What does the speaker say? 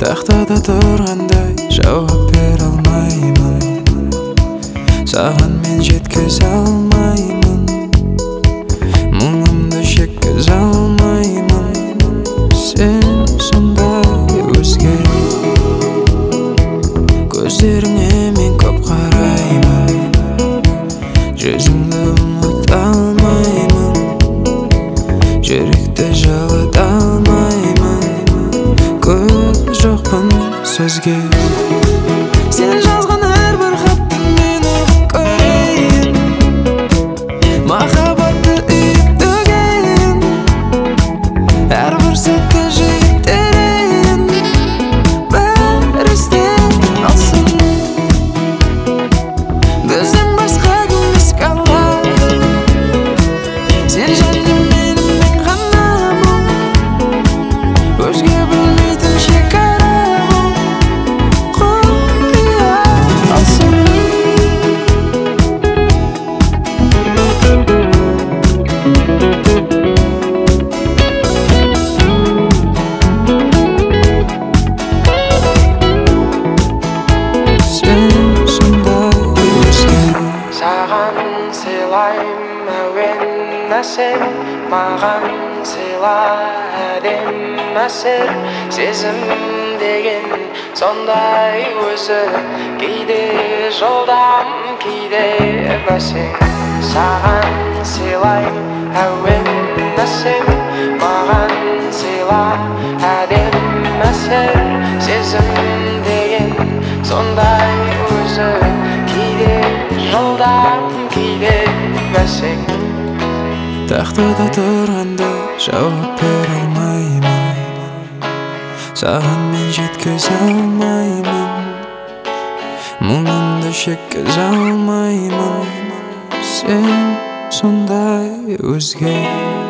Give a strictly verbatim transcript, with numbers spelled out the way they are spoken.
Тақтада тұрғандай жауап бере алмаймын, саған мен жеткізе алмаймын, мұңымды жеткізе алмаймын. Сен сондай өзге, көздеріңе мен көп қараймын, жүзіңді ұмыта алмаймын, жүректі жылыта алмаймын. Көз жоқпын сөзге, сен жазған әрбір хатты мен оқып көрейін, махаббатты үйіп төгейін, әрбір сәтті жиып терейін, бәрі естен алсын. Бізден басқа кім еске алар, сен және менің мен ғанамын, өзге білмейтін шекара бұл құпия алсын. Сен сондай өзге, саған сыйлайым әуен әсер, маған сыйла әдем әсер. Сезім деген сондай өзі, кейде жылдам, кейде бәсең. Саған сыйлайым әуен әсер, маған сыйла әдем әсер. Сезім деген сондай өзі, кейде жылдам, кейде бәсең. тақтада тұрғанда жауап бере алмаймын, саған мен жеткізе алмаймын, мұңымды жеткізе алмаймын. Сен сондай өзге.